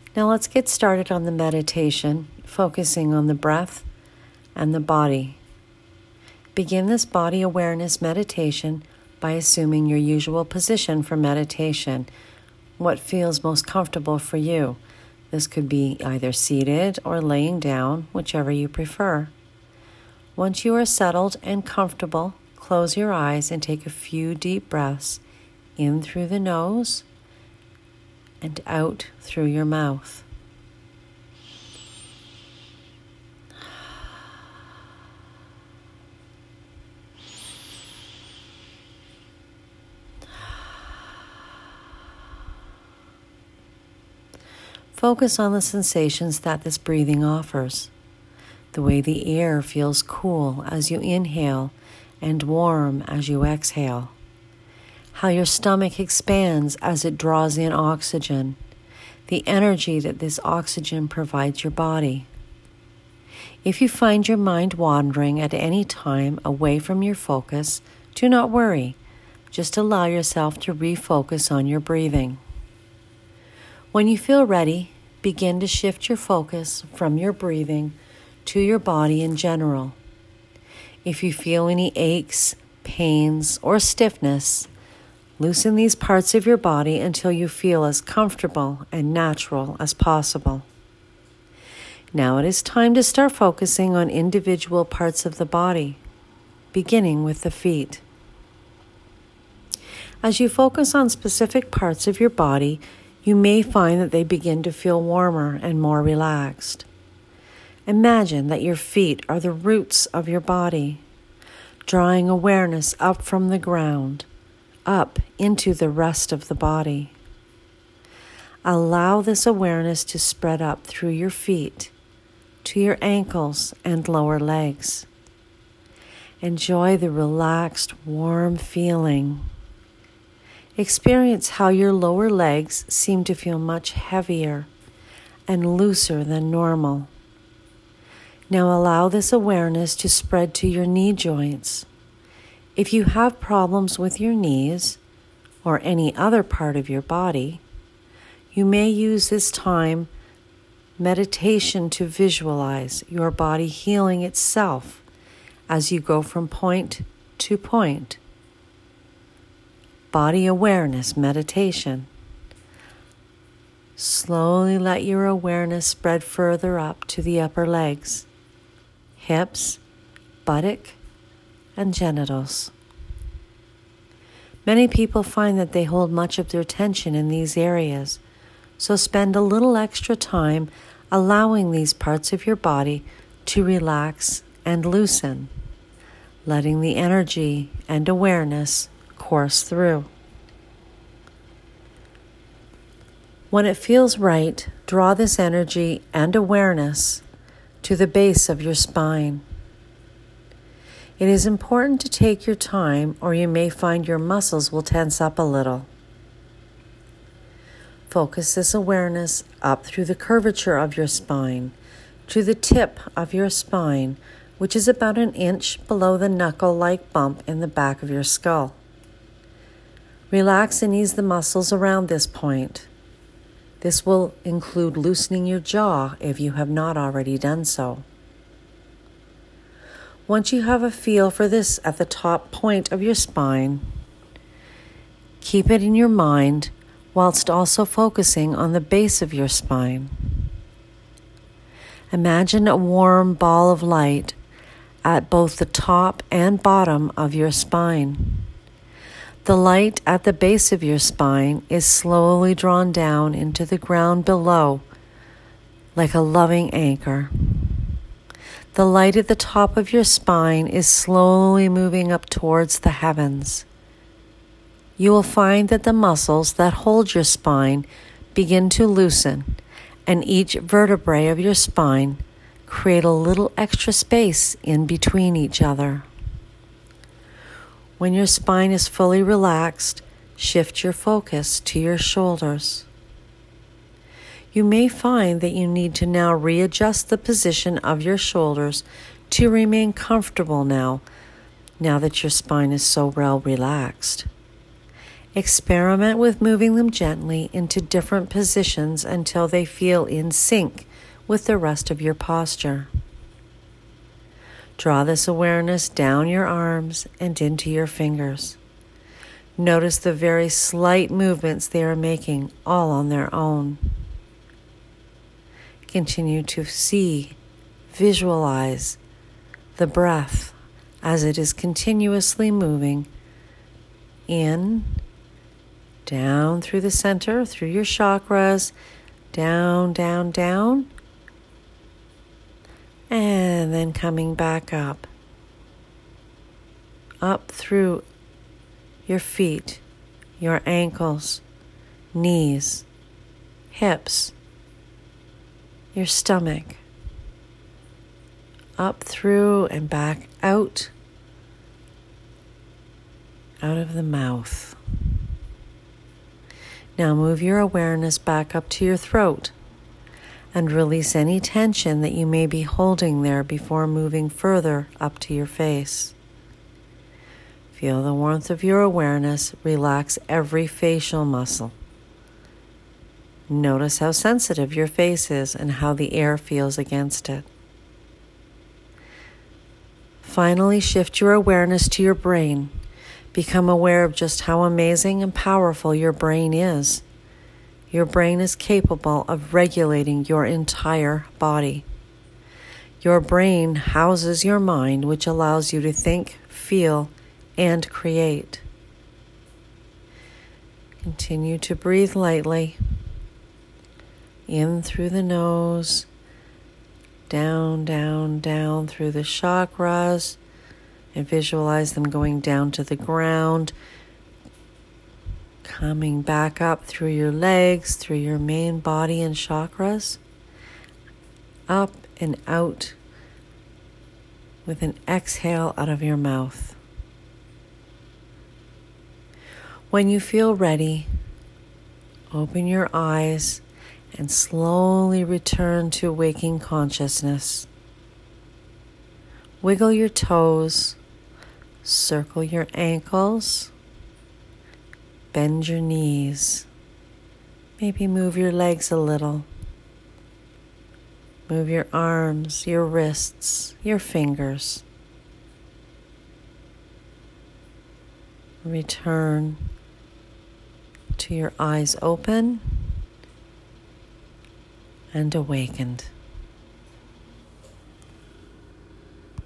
Now let's get started on the meditation, focusing on the breath and the body. Begin this body awareness meditation by assuming your usual position for meditation, what feels most comfortable for you. This could be either seated or laying down, whichever you prefer. Once you are settled and comfortable, close your eyes and take a few deep breaths in through the nose and out through your mouth. Focus on the sensations that this breathing offers. The way the air feels cool as you inhale and warm as you exhale. How your stomach expands as it draws in oxygen. The energy that this oxygen provides your body. If you find your mind wandering at any time away from your focus, do not worry. Just allow yourself to refocus on your breathing. When you feel ready, begin to shift your focus from your breathing to your body in general. If you feel any aches, pains, or stiffness, loosen these parts of your body until you feel as comfortable and natural as possible. Now it is time to start focusing on individual parts of the body, beginning with the feet. As you focus on specific parts of your body, you may find that they begin to feel warmer and more relaxed. Imagine that your feet are the roots of your body, drawing awareness up from the ground, up into the rest of the body. Allow this awareness to spread up through your feet, to your ankles and lower legs. Enjoy the relaxed, warm feeling. Experience how your lower legs seem to feel much heavier and looser than normal. Now allow this awareness to spread to your knee joints. If you have problems with your knees or any other part of your body, you may use this time meditation to visualize your body healing itself as you go from point to point. Body awareness meditation. Slowly let your awareness spread further up to the upper legs, hips, buttock, and genitals. Many people find that they hold much of their tension in these areas, so spend a little extra time allowing these parts of your body to relax and loosen, letting the energy and awareness course through. When it feels right, draw this energy and awareness to the base of your spine. It is important to take your time, or you may find your muscles will tense up a little. Focus this awareness up through the curvature of your spine, to the tip of your spine, which is about an inch below the knuckle-like bump in the back of your skull. Relax and ease the muscles around this point. This will include loosening your jaw if you have not already done so. Once you have a feel for this at the top point of your spine, keep it in your mind whilst also focusing on the base of your spine. Imagine a warm ball of light at both the top and bottom of your spine. The light at the base of your spine is slowly drawn down into the ground below, like a loving anchor. The light at the top of your spine is slowly moving up towards the heavens. You will find that the muscles that hold your spine begin to loosen, and each vertebrae of your spine create a little extra space in between each other. When your spine is fully relaxed, shift your focus to your shoulders. You may find that you need to now readjust the position of your shoulders to remain comfortable now that your spine is so well relaxed. Experiment with moving them gently into different positions until they feel in sync with the rest of your posture. Draw this awareness down your arms and into your fingers. Notice the very slight movements they are making all on their own. Continue to see, visualize the breath as it is continuously moving in, down through the center, through your chakras, down, down, down, and then coming back up through your feet, your ankles, knees, hips, your stomach, up through and back out of the mouth. Now move your awareness back up to your throat and release any tension that you may be holding there before moving further up to your face. Feel the warmth of your awareness relax every facial muscle. Notice how sensitive your face is and how the air feels against it. Finally, shift your awareness to your brain. Become aware of just how amazing and powerful your brain is. Your brain is capable of regulating your entire body. Your brain houses your mind, which allows you to think, feel, and create. Continue to breathe lightly. In through the nose, down, down, down through the chakras, and visualize them going down to the ground, coming back up through your legs, through your main body and chakras, up and out with an exhale out of your mouth. When you feel ready, open your eyes and slowly return to waking consciousness. Wiggle your toes, circle your ankles, bend your knees. Maybe move your legs a little. Move your arms, your wrists, your fingers. Return to your eyes open and awakened.